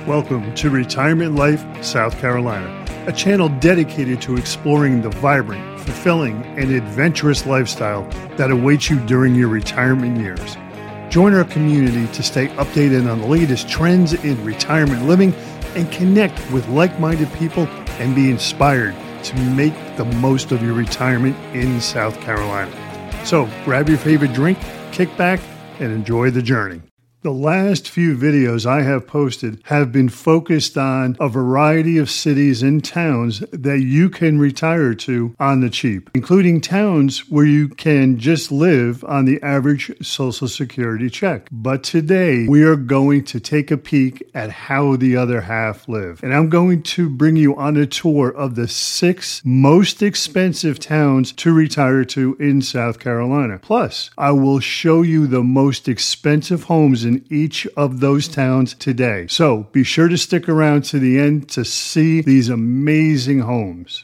Welcome to Retirement Life South Carolina, a channel dedicated to exploring the vibrant, fulfilling, and adventurous lifestyle that awaits you during your retirement years. Join our community to stay updated on the latest trends in retirement living and connect with like-minded people and be inspired to make the most of your retirement in South Carolina. So grab your favorite drink, kick back, and enjoy the journey. The last few videos I have posted have been focused on a variety of cities and towns that you can retire to on the cheap, including towns where you can just live on the average Social Security check. But today, we are going to take a peek at how the other half live. And I'm going to bring you on a tour of the 6 most expensive towns to retire to in South Carolina. Plus, I will show you the most expensive homes in each of those towns today. So be sure to stick around to the end to see these amazing homes.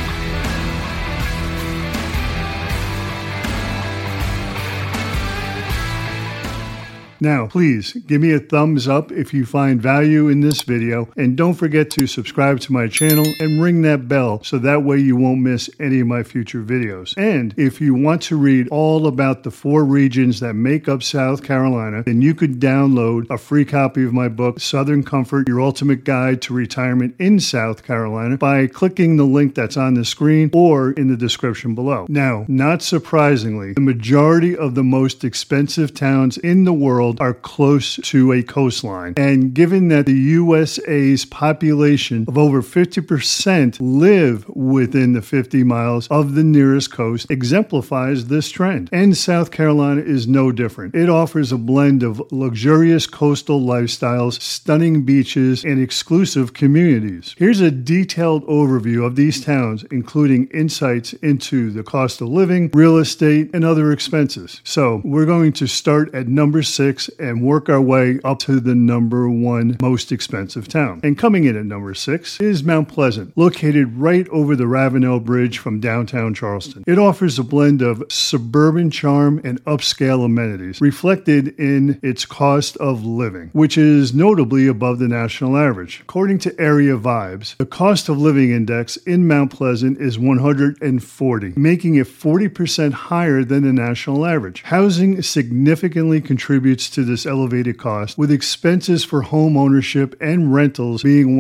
Now, please give me a thumbs up if you find value in this video, and don't forget to subscribe to my channel and ring that bell so that way you won't miss any of my future videos. And if you want to read all about the 4 regions that make up South Carolina, then you could download a free copy of my book, Southern Comfort, Your Ultimate Guide to Retirement in South Carolina, by clicking the link that's on the screen or in the description below. Now, not surprisingly, the majority of the most expensive towns in the world are close to a coastline. And given that the USA's population of over 50% live within the 50 miles of the nearest coast, exemplifies this trend. And South Carolina is no different. It offers a blend of luxurious coastal lifestyles, stunning beaches, and exclusive communities. Here's a detailed overview of these towns, including insights into the cost of living, real estate, and other expenses. So we're going to start at number 6 and work our way up to the number 1 most expensive town. And coming in at number 6 is Mount Pleasant, located right over the Ravenel Bridge from downtown Charleston. It offers a blend of suburban charm and upscale amenities, reflected in its cost of living, which is notably above the national average. According to Area Vibes, the cost of living index in Mount Pleasant is 140, making it 40% higher than the national average. Housing significantly contributes to this elevated cost, with expenses for home ownership and rentals being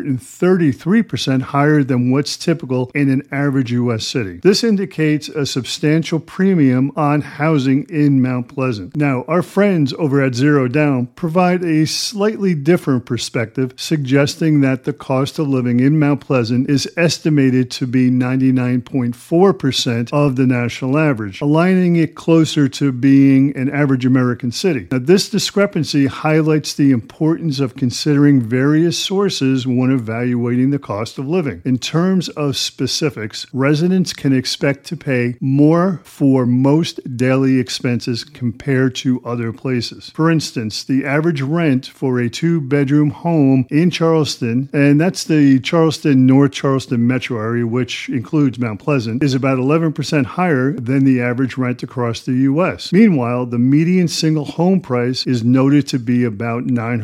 133% higher than what's typical in an average U.S. city. This indicates a substantial premium on housing in Mount Pleasant. Now, our friends over at Zero Down provide a slightly different perspective, suggesting that the cost of living in Mount Pleasant is estimated to be 99.4% of the national average, aligning it closer to being an average American city. Now, this discrepancy highlights the importance of considering various sources when evaluating the cost of living. In terms of specifics, residents can expect to pay more for most daily expenses compared to other places. For instance, the average rent for a 2-bedroom home in Charleston, and that's the Charleston, North Charleston metro area, which includes Mount Pleasant, is about 11% higher than the average rent across the U.S. Meanwhile, the median single home price is noted to be about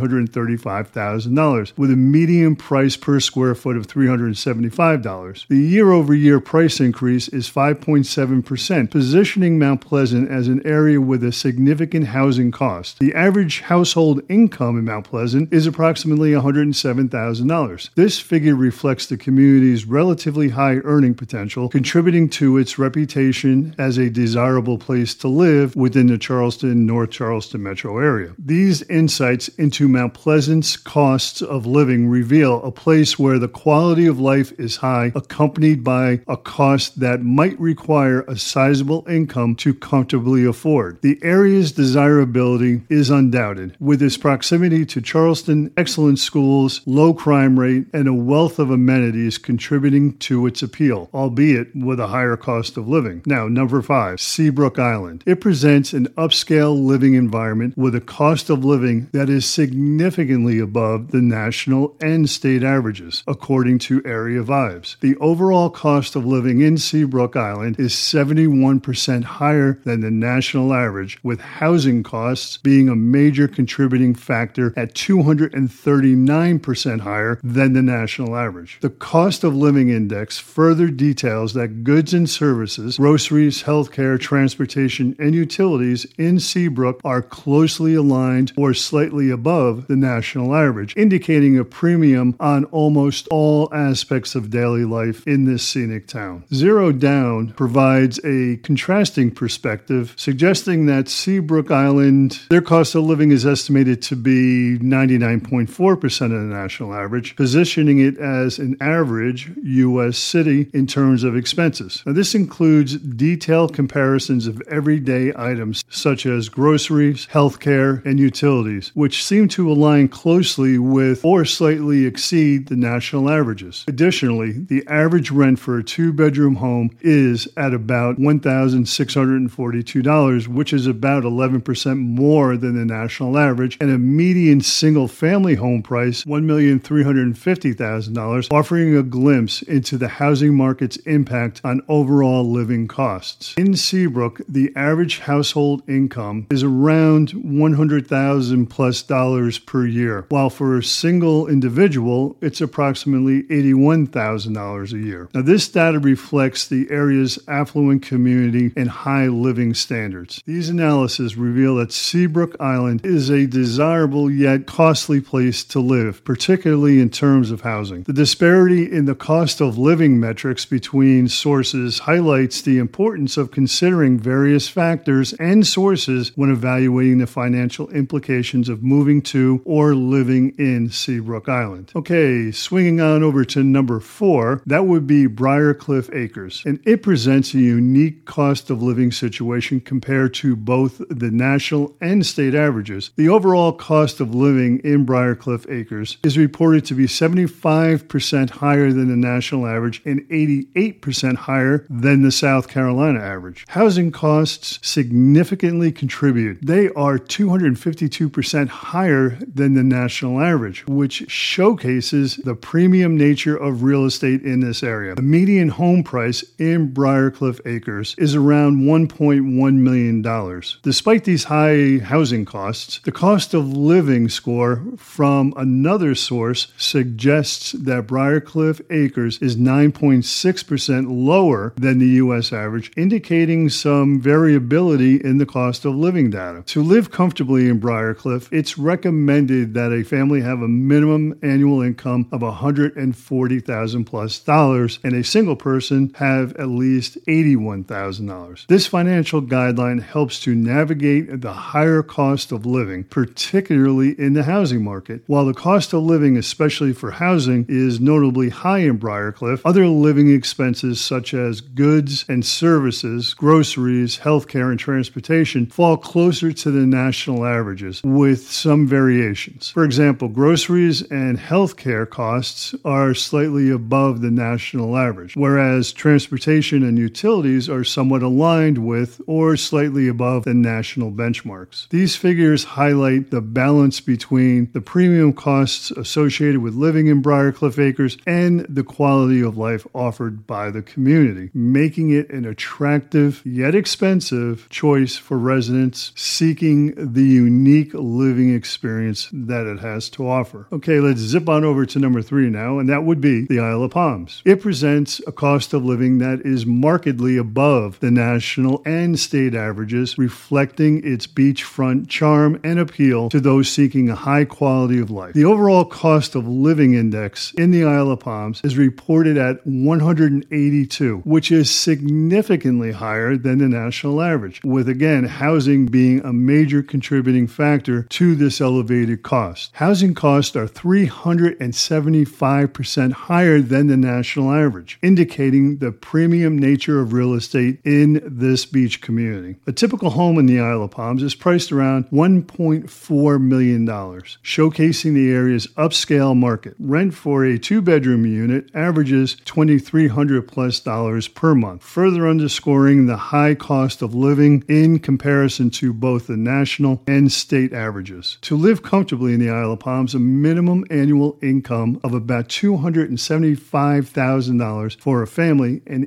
$935,000, with a median price per square foot of $375. The year-over-year price increase is 5.7%, positioning Mount Pleasant as an area with a significant housing cost. The average household income in Mount Pleasant is approximately $107,000. This figure reflects the community's relatively high earning potential, contributing to its reputation as a desirable place to live within the Charleston, North Charleston metro area. These insights into Mount Pleasant's costs of living reveal a place where the quality of life is high, accompanied by a cost that might require a sizable income to comfortably afford. The area's desirability is undoubted, with its proximity to Charleston, excellent schools, low crime rate, and a wealth of amenities contributing to its appeal, albeit with a higher cost of living. Now, number 5, Seabrook Island. It presents an upscale living environment environment with a cost of living that is significantly above the national and state averages, according to Area Vibes. The overall cost of living in Seabrook Island is 71% higher than the national average, with housing costs being a major contributing factor at 239% higher than the national average. The cost of living index further details that goods and services, groceries, healthcare, transportation, and utilities in Seabrook are closely aligned or slightly above the national average, indicating a premium on almost all aspects of daily life in this scenic town. Zero Down provides a contrasting perspective, suggesting that Seabrook Island, their cost of living is estimated to be 99.4% of the national average, positioning it as an average U.S. city in terms of expenses. Now, this includes detailed comparisons of everyday items such as groceries, healthcare, and utilities, which seem to align closely with or slightly exceed the national averages. Additionally, the average rent for a two-bedroom home is at about $1,642, which is about 11% more than the national average, and a median single-family home price, $1,350,000, offering a glimpse into the housing market's impact on overall living costs. In Seabrook, the average household income is around $100,000 plus per year, while for a single individual, it's approximately $81,000 a year. Now, this data reflects the area's affluent community and high living standards. These analyses reveal that Seabrook Island is a desirable yet costly place to live, particularly in terms of housing. The disparity in the cost of living metrics between sources highlights the importance of considering various factors and sources when evaluating the financial implications of moving to or living in Seabrook Island. Okay, swinging on over to number 4, that would be Briarcliff Acres, and it presents a unique cost of living situation compared to both the national and state averages. The overall cost of living in Briarcliff Acres is reported to be 75% higher than the national average and 88% higher than the South Carolina average. Housing costs significantly contribute. They are 252% higher than the national average, which showcases the premium nature of real estate in this area. The median home price in Briarcliff Acres is around $1.1 million. Despite these high housing costs, the cost of living score from another source suggests that Briarcliff Acres is 9.6% lower than the U.S. average, indicating some variability in the cost of living data. To live comfortably in Briarcliff, it's recommended that a family have a minimum annual income of $140,000 plus and a single person have at least $81,000. This financial guideline helps to navigate the higher cost of living, particularly in the housing market. While the cost of living, especially for housing, is notably high in Briarcliff, other living expenses such as goods and services, groceries, healthcare, and transportation fall closer to the national averages, with some variations. For example, groceries and healthcare costs are slightly above the national average, whereas transportation and utilities are somewhat aligned with or slightly above the national benchmarks. These figures highlight the balance between the premium costs associated with living in Briarcliff Acres and the quality of life offered by the community, making it an attractive yet expensive choice for residents seeking the unique living experience that it has to offer. Okay, let's zip on over to number 3 now, and that would be the Isle of Palms. It presents a cost of living that is markedly above the national and state averages, reflecting its beachfront charm and appeal to those seeking a high quality of life. The overall cost of living index in the Isle of Palms is reported at 182, which is significantly higher than the national average, with again housing being a major contributing factor to this elevated cost. Housing costs are 375% higher than the national average, indicating the premium nature of real estate in this beach community. A typical home in the Isle of Palms is priced around $1.4 million, showcasing the area's upscale market. Rent for a 2-bedroom unit averages $2,300 plus per month, further underscoring the high cost of living in comparison to both the national and state averages. To live comfortably in the Isle of Palms, a minimum annual income of about $275,000 for a family and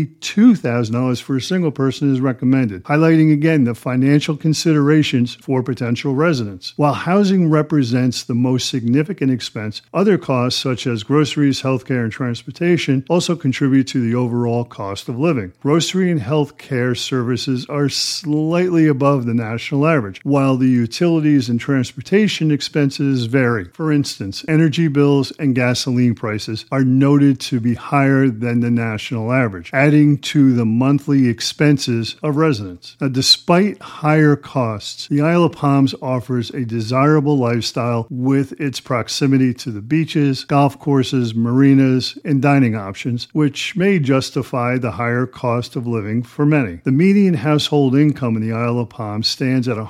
$82,000 for a single person is recommended, highlighting again the financial considerations for potential residents. While housing represents the most significant expense, other costs such as groceries, healthcare, and transportation also contribute to the overall cost of living. Grocery and healthcare services are slightly above the national average, while the utilities and transportation expenses vary. For instance, energy bills and gasoline prices are noted to be higher than the national average, adding to the monthly expenses of residents. Now, despite higher costs, the Isle of Palms offers a desirable lifestyle with its proximity to the beaches, golf courses, marinas, and dining options, which may justify the higher cost of living for many. The median household income in the Isle of Palms stands at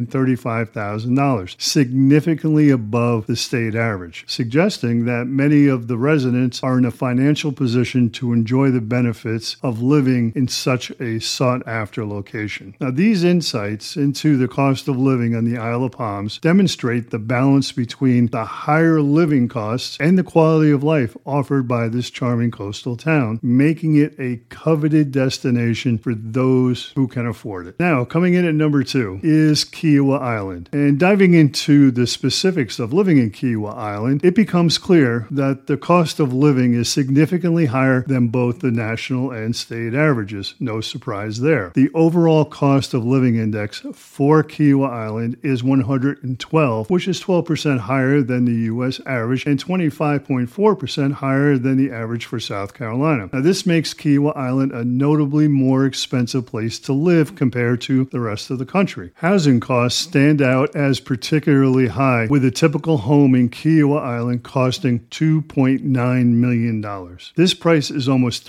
$135,000, significantly above the state average, suggesting that many of the residents are in a financial position to enjoy the benefits of living in such a sought-after location. Now, these insights into the cost of living on the Isle of Palms demonstrate the balance between the higher living costs and the quality of life offered by this charming coastal town, making it a coveted destination for those who can afford it. Now, coming in at number 2 is Kiawah Island. And diving into the specifics of living in Kiawah Island, it becomes clear that the cost of living is significantly higher than both the national and state averages. No surprise there. The overall cost of living index for Kiawah Island is 112, which is 12% higher than the U.S. average and 25.4% higher than the average for South Carolina. Now, this makes Kiawah Island a notably more expensive place to live compared to the rest of the country. Housing costs stand out as particularly high, with a typical home in Kiawah Island costing $2.9 million. This price is almost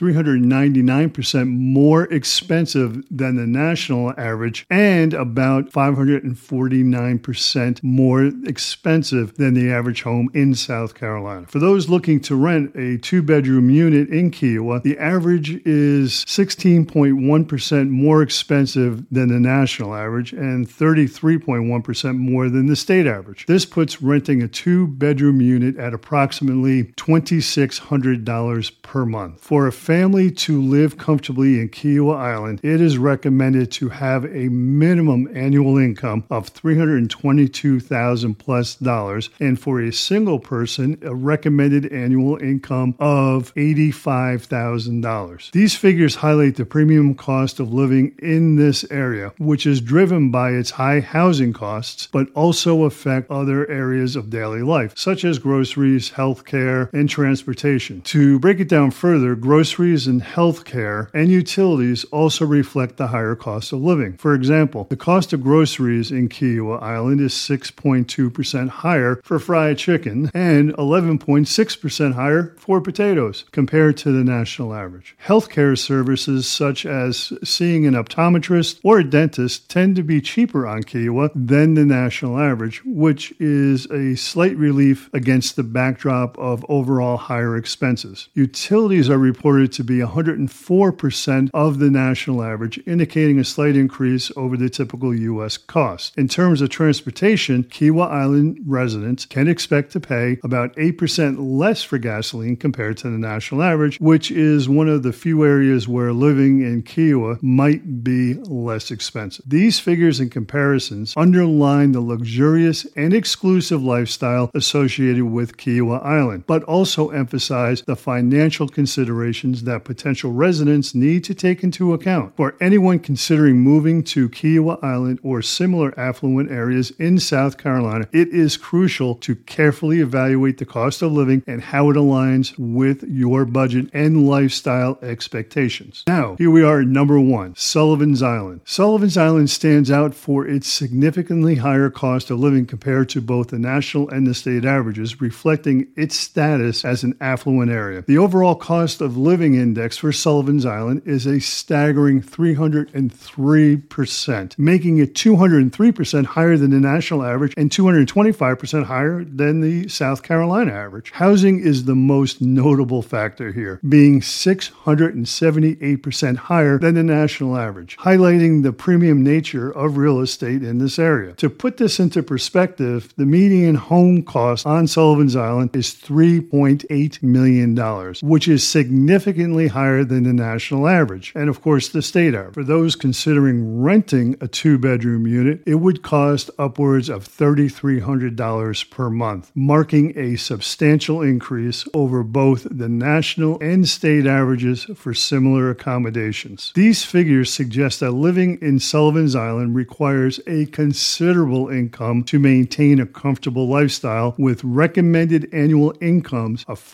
399% more expensive than the national average and about 549% more expensive than the average home in South Carolina. For those looking to rent a 2-bedroom unit in Kiawah, the average is 16.1% more expensive than the national average and 33.1% more than the state average. This puts renting a 2-bedroom unit at approximately $2,600 per month. For a family to live comfortably in Kiawah Island, it is recommended to have a minimum annual income of $322,000 plus, and for a single person, a recommended annual income of $85,000. These figures highlight the premium cost of living in this area, which is driven by its high housing costs, but also affect other areas of daily life, such as groceries, healthcare, and transportation. To break it down further, groceries and healthcare and utilities also reflect the higher cost of living. For example, the cost of groceries in Kiawah Island is 6.2% higher for fried chicken and 11.6% higher for potatoes compared to the national average. Healthcare services such as seeing an optometrist or a dentist tend to be cheaper on Kiawah than the national average, which is a slight relief against the backdrop of overall higher expenses. Utilities are reported to be 104% of the national average, indicating a slight increase over the typical U.S. cost. In terms of transportation, Kiawah Island residents can expect to pay about 8% less for gasoline compared to the national average, which is one of the few areas where living in Kiawah might be less expensive. These figures and comparisons underline the luxurious and exclusive lifestyle associated with Kiawah Island, but also emphasize the financial considerations that potential residents need to take into account. For anyone considering moving to Kiawah Island or similar affluent areas in South Carolina, it is crucial to carefully evaluate the cost of living and how it aligns with your budget and lifestyle expectations. Now, here we are at number 1, Sullivan's Island. Sullivan's Island stands out for its significantly higher cost of living compared to both the national and the state averages, reflecting its status as an affluent area. The overall cost of living index for Sullivan's Island is a staggering 303%, making it 203% higher than the national average and 225% higher than the South Carolina average. Housing is the most notable factor here, being 678% higher than the national average, highlighting the premium nature of of real estate in this area. To put this into perspective, the median home cost on Sullivan's Island is $3.8 million, which is significantly higher than the national average, and of course the state average. For those considering renting a two-bedroom unit, it would cost upwards of $3,300 per month, marking a substantial increase over both the national and state averages for similar accommodations. These figures suggest that living in Sullivan's Island requires a considerable income to maintain a comfortable lifestyle, with recommended annual incomes of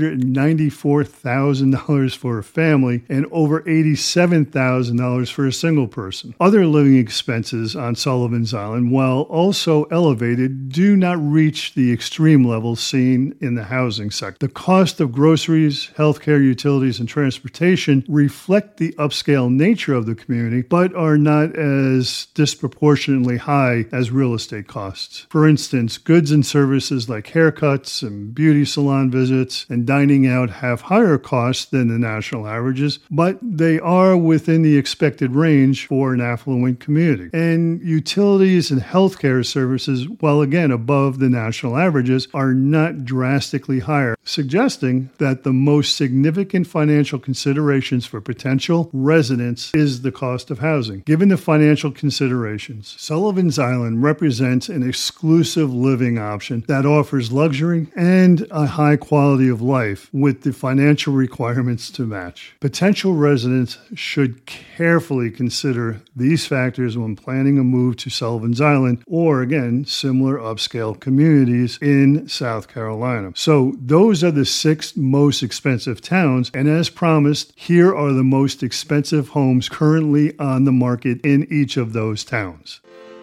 $494,000 for a family and over $87,000 for a single person. Other living expenses on Sullivan's Island, while also elevated, do not reach the extreme levels seen in the housing sector. The cost of groceries, healthcare, utilities, and transportation reflect the upscale nature of the community, but are not as disproportionately high as real estate costs. For instance, goods and services like haircuts and beauty salon visits and dining out have higher costs than the national averages, but they are within the expected range for an affluent community. And utilities and healthcare services, while again above the national averages, are not drastically higher, suggesting that the most significant financial considerations for potential residents is the cost of housing. Given the financial considerations, Sullivan's Island represents an exclusive living option that offers luxury and a high quality of life with the financial requirements to match. Potential residents should carefully consider these factors when planning a move to Sullivan's Island or, again, similar upscale communities in South Carolina. So those are the 6 most expensive towns, and as promised, here are the most expensive homes currently on the market in each of those towns.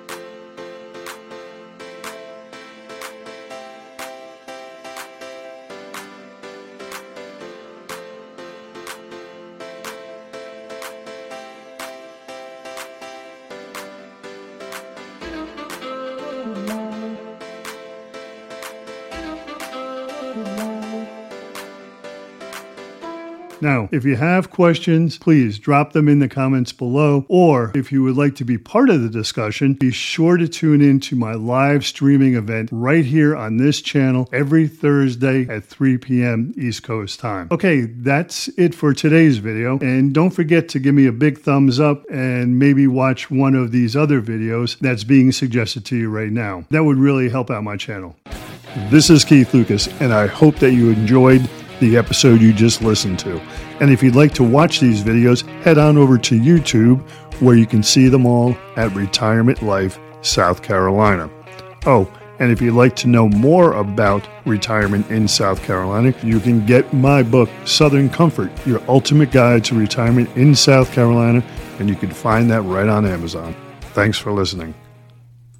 Now, if you have questions, please drop them in the comments below, or if you would like to be part of the discussion, be sure to tune in to my live streaming event right here on this channel every Thursday at 3 p.m. East Coast time. Okay, that's it for today's video, and don't forget to give me a big thumbs up and maybe watch one of these other videos that's being suggested to you right now. That would really help out my channel. This is Keith Lucas, and I hope that you enjoyed the episode you just listened to. And if you'd like to watch these videos, head on over to YouTube, where you can see them all at Retirement Life, South Carolina. Oh, and if you'd like to know more about retirement in South Carolina, you can get my book, Southern Comfort, Your Ultimate Guide to Retirement in South Carolina, and you can find that right on Amazon. Thanks for listening.